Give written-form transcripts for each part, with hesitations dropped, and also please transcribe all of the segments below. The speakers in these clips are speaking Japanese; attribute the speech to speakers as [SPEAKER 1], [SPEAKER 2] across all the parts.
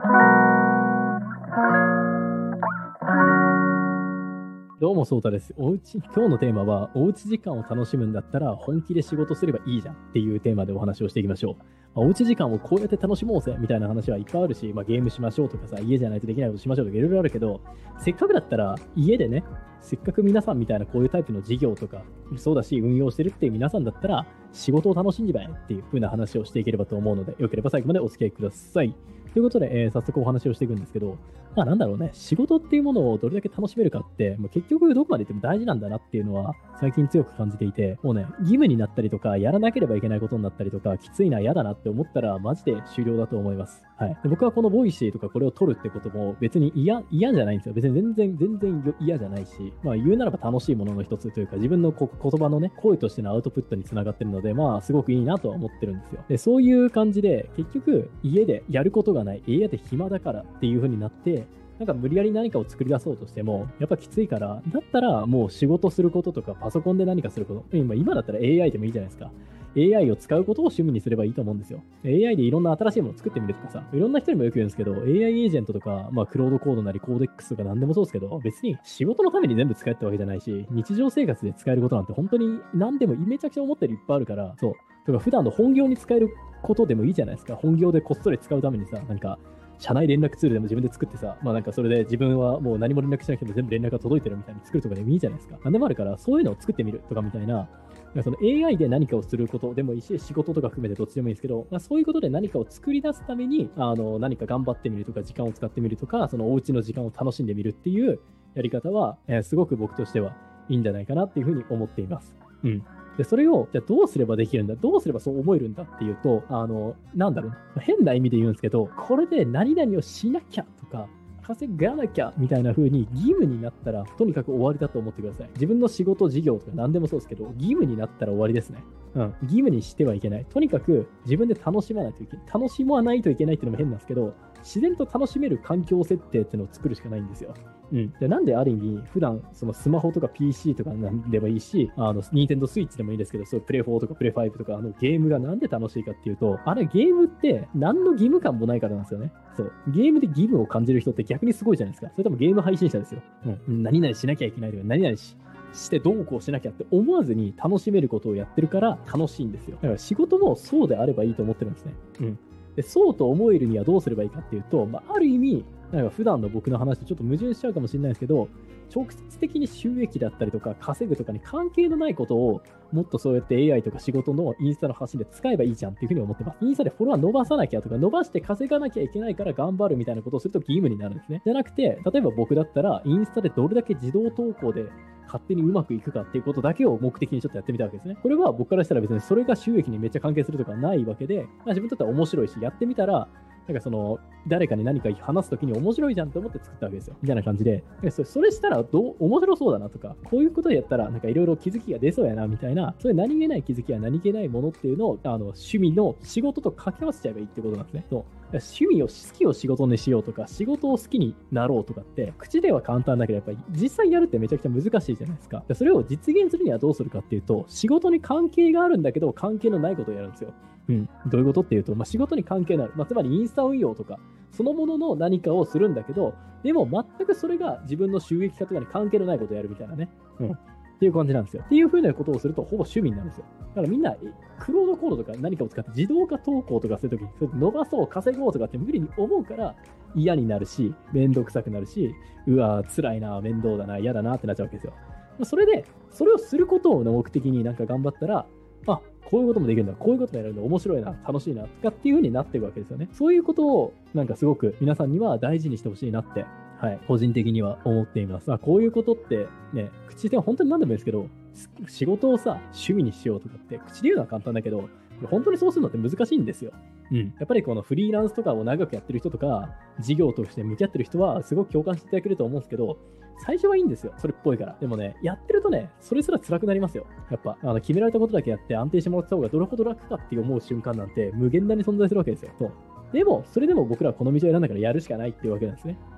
[SPEAKER 1] どうも、そうたです。今日のテーマは、おうち時間を楽しむんだったら本気で仕事すればいいじゃんっていうテーマでお話をしていきましょう。おうち時間をこうやって楽しもうぜみたいな話はいっぱいあるし、ゲームしましょうとかさ、家じゃないとできないことしましょうとかいろいろあるけど、せっかくだったら家でね、せっかく皆さんみたいなこういうタイプの事業とか、そうだし運用してるっていう皆さんだったら、仕事を楽しんじまえっていう風な話をしていければと思うので、よければ最後までお付き合いください。ということで、早速お話をしていくんですけど、なんだろうね、仕事っていうものをどれだけ楽しめるかって、結局どこまで行っても大事なんだなっていうのは最近強く感じていて、もうね、義務になったりとか、やらなければいけないことになったりとか、きついな、嫌だなって思ったら、マジで終了だと思います。はい。で僕はこのボイシーとかこれを取るってことも別に嫌じゃないんですよ。別に全然嫌じゃないし、言うならば楽しいものの一つというか、自分の言葉のね、声としてのアウトプットにつながってるので、すごくいいなとは思ってるんですよ。で、そういう感じで、結局、家でやることがない、家で暇だからっていう風になって、なんか無理やり何かを作り出そうとしても、やっぱきついから、だったらもう仕事することとか、パソコンで何かすること、今だったら AI でもいいじゃないですか。AI を使うことを趣味にすればいいと思うんですよ。AI でいろんな新しいものを作ってみるとかさ、いろんな人にもよく言うんですけど、AI エージェントとか、クロードコードなりコーデックスとか何でもそうですけど、別に仕事のために全部使えってわけじゃないし、日常生活で使えることなんて本当に何でもめちゃくちゃ思ったよりいっぱいあるから、そう。とか普段の本業に使えることでもいいじゃないですか。本業でこっそり使うためにさ、なんか、社内連絡ツールでも自分で作ってさ、なんかそれで自分はもう何も連絡しなくても全部連絡が届いてるみたいに作るとかでもいいじゃないですか。何でもあるから、そういうのを作ってみるとかみたいな、その AI で何かをすることでもいいし、仕事とか含めてどっちでもいいんですけど、そういうことで何かを作り出すために、何か頑張ってみるとか、時間を使ってみるとか、そのお家の時間を楽しんでみるっていうやり方は、すごく僕としてはいいんじゃないかなっていうふうに思っています。うん。で、それを、じゃあどうすればできるんだ、どうすればそう思えるんだっていうと、なんだろう、変な意味で言うんですけど、これで何々をしなきゃとか、稼がなきゃみたいな風に義務になったら、とにかく終わりだと思ってください。自分の仕事、事業とか何でもそうですけど、義務になったら終わりですね。義務にしてはいけない。とにかく自分で楽しまないといけない。楽しまないといけないっていうのも変なんですけど、自然と楽しめる環境設定っていうのを作るしかないんですよ。でなんである意味、普段そのスマホとか PC とかなんでもいいし、ニンテンドースイッチでもいいですけど、そうプレイ4とかプレイ5とか、ゲームがなんで楽しいかっていうと、あれゲームって何の義務感もないからなんですよね。そう。ゲームで義務を感じる人って逆にすごいじゃないですか。それともゲーム配信者ですよ。何々しなきゃいけないとか、何々してどうこうしなきゃって思わずに楽しめることをやってるから楽しいんですよ。だから仕事もそうであればいいと思ってるんですね。でそうと思えるにはどうすればいいかっていうと、ある意味、なんか普段の僕の話とちょっと矛盾しちゃうかもしれないですけど、直接的に収益だったりとか稼ぐとかに関係のないことをもっとそうやって AI とか仕事のインスタの発信で使えばいいじゃんっていうふうに思ってます。インスタでフォロワー伸ばさなきゃとか伸ばして稼がなきゃいけないから頑張るみたいなことをすると義務になるんですね。じゃなくて、例えば僕だったらインスタでどれだけ自動投稿で勝手にうまくいくかっていうことだけを目的にちょっとやってみたわけですね。これは僕からしたら別にそれが収益にめっちゃ関係するとかないわけで、自分にとっては面白いし、やってみたら、なんかその、誰かに何か話すときに面白いじゃんと思って作ったわけですよ。みたいな感じで、それしたら面白そうだなとか、こういうことでやったら、なんかいろいろ気づきが出そうやなみたいな、そういう何気ない気づきや何気ないものっていうのを、趣味の仕事と掛け合わせちゃえばいいってことなんですね。趣味を好きを仕事にしようとか、仕事を好きになろうとかって、口では簡単だけど、やっぱり実際やるってめちゃくちゃ難しいじゃないですか。それを実現するにはどうするかっていうと、仕事に関係があるんだけど、関係のないことをやるんですよ。どういうことっていうと、仕事に関係のある、つまりインスタ運用とか、そのものの何かをするんだけど、でも全くそれが自分の収益化とかに関係のないことをやるみたいなね。っていう感じなんですよ。っていう風なことをすると、ほぼ趣味になるんですよ。だからみんな、クロードコードとか何かを使って自動化投稿とかするときに、それ伸ばそう、稼ごうとかって無理に思うから嫌になるし、めんどくさくなるし、うわー、辛いな、面倒だな、嫌だなってなっちゃうわけですよ。それで、それをすることを目的になんか頑張ったら、こういうこともできるんだ、こういうこともやれるんだ、面白いな、楽しいな、とかっていう風になっていくわけですよね。そういうことを、なんかすごく皆さんには大事にしてほしいなって、個人的には思っています。こういうことってね、口では本当に何でもいいですけど、仕事をさ、趣味にしようとかって、口で言うのは簡単だけど、本当にそうするのって難しいんですよ。やっぱりこのフリーランスとかを長くやってる人とか、事業として向き合ってる人はすごく共感していただけると思うんですけど、最初はいいんですよ。それっぽいから。でもね、やってるとね、それすら辛くなりますよ。やっぱ、決められたことだけやって安定してもらった方がどれほど楽かって思う瞬間なんて無限大に存在するわけですよ。でも、それでも僕らはこの道を選んだからやるしかないっていうわけなんですね。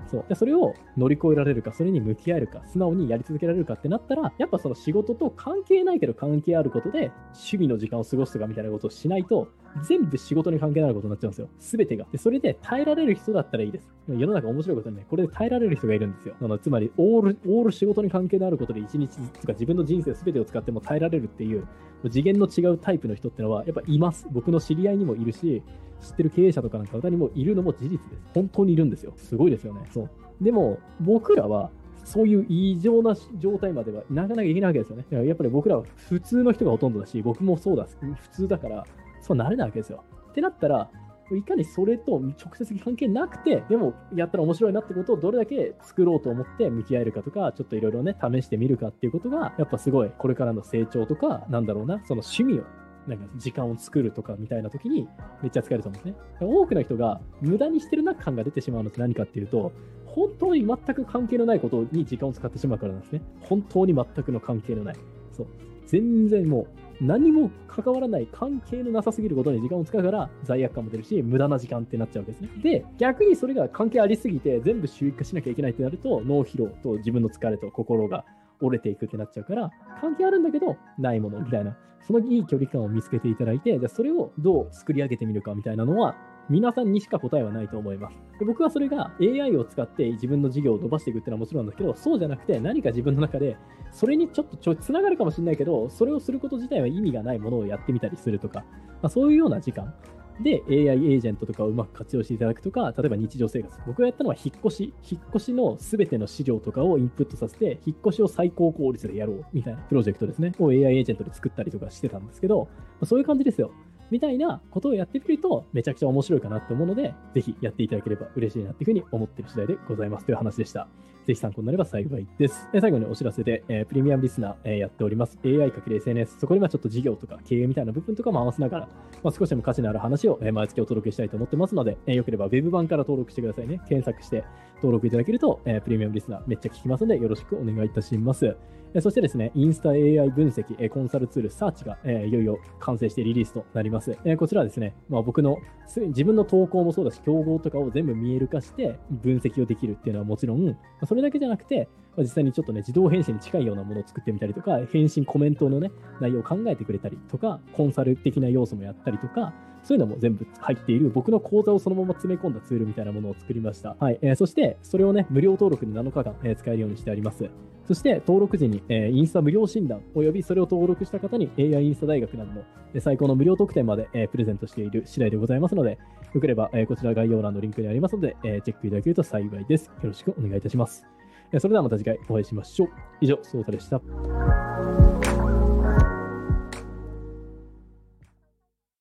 [SPEAKER 1] そう。で、それを乗り越えられるか、それに向き合えるか、素直にやり続けられるかってなったら、やっぱその仕事と関係ないけど関係あることで、趣味の時間を過ごすとかみたいなことをしないと、全部仕事に関係のあることになっちゃうんですよ。すべてが。で、それで耐えられる人だったらいいです。世の中面白いことにね、これで耐えられる人がいるんですよ。つまり、オール仕事に関係のあることで一日ずつか自分の人生すべてを使っても耐えられるっていう、次元の違うタイプの人ってのは、やっぱいます。僕の知り合いにもいるし、知ってる経営者とかなんか方にもいるのも事実です。本当にいるんですよ。すごいですよね。そう。でも、僕らは、そういう異常な状態まではなかなかいけないわけですよね。やっぱり僕らは普通の人がほとんどだし、僕もそうだ、普通だから、そうなれないわけですよ。ってなったら、いかにそれと直接関係なくて、でもやったら面白いなってことをどれだけ作ろうと思って向き合えるかとか、ちょっといろいろね、試してみるかっていうことが、やっぱすごい、これからの成長とか、なんだろうな、その趣味を、なんか時間を作るとかみたいな時にめっちゃ使えると思うんですね。多くの人が無駄にしてるな感が出てしまうのって何かっていうと、本当に全く関係のないことに時間を使ってしまうからなんですね。本当に全くの関係のない。そう。全然もう何も関わらない関係のなさすぎることに時間を使うから罪悪感も出るし、無駄な時間ってなっちゃうわけですね。で、逆にそれが関係ありすぎて全部収益化しなきゃいけないってなると、脳疲労と自分の疲れと心が折れていくってなっちゃうから、関係あるんだけどないものみたいな、そのいい距離感を見つけていただいて、じゃあそれをどう作り上げてみるかみたいなのは、皆さんにしか答えはないと思います。で、僕はそれが AI を使って自分の事業を伸ばしていくっていうのはもちろんなんですけど、そうじゃなくて何か自分の中でそれにちょっとつながるかもしれないけど、それをすること自体は意味がないものをやってみたりするとか、そういうような時間で AI エージェントとかをうまく活用していただくとか、例えば日常生活。僕がやったのは引っ越しのすべての資料とかをインプットさせて、引っ越しを最高効率でやろうみたいなプロジェクトですね。を AI エージェントで作ったりとかしてたんですけど、そういう感じですよ。みたいなことをやってみるとめちゃくちゃ面白いかなって思うので、ぜひやっていただければ嬉しいなっていうふうに思っている次第でございますという話でした。ぜひ参考になれば幸いです。最後にお知らせで、プレミアムリスナー、やっております。AI×SNS。そこにはちょっと事業とか経営みたいな部分とかも合わせながら、少しでも価値のある話を、毎月お届けしたいと思ってますので、よければ Web 版から登録してくださいね。検索して登録いただけると、プレミアムリスナーめっちゃ聞きますので、よろしくお願いいたします。そしてですね、インスタ AI 分析、コンサルツール、サーチが、いよいよ完成してリリースとなります。こちらはですね、僕の自分の投稿もそうだし、競合とかを全部見える化して分析をできるっていうのはもちろん、それだけじゃなくて、実際にちょっとね、自動返信に近いようなものを作ってみたりとか、返信コメントのね、内容を考えてくれたりとか、コンサル的な要素もやったりとか、そういうのも全部入っている僕の講座をそのまま詰め込んだツールみたいなものを作りました。はい。そして、それをね、無料登録で7日間、使えるようにしてあります。そして登録時に、インスタ無料診断およびそれを登録した方に AI インスタ大学などの最高の無料特典まで、プレゼントしている次第でございますので、よければ、こちら概要欄のリンクにありますので、チェックいただけると幸いです。よろしくお願いいたします。それではまた次回お会いしましょう。以上、そうたでした。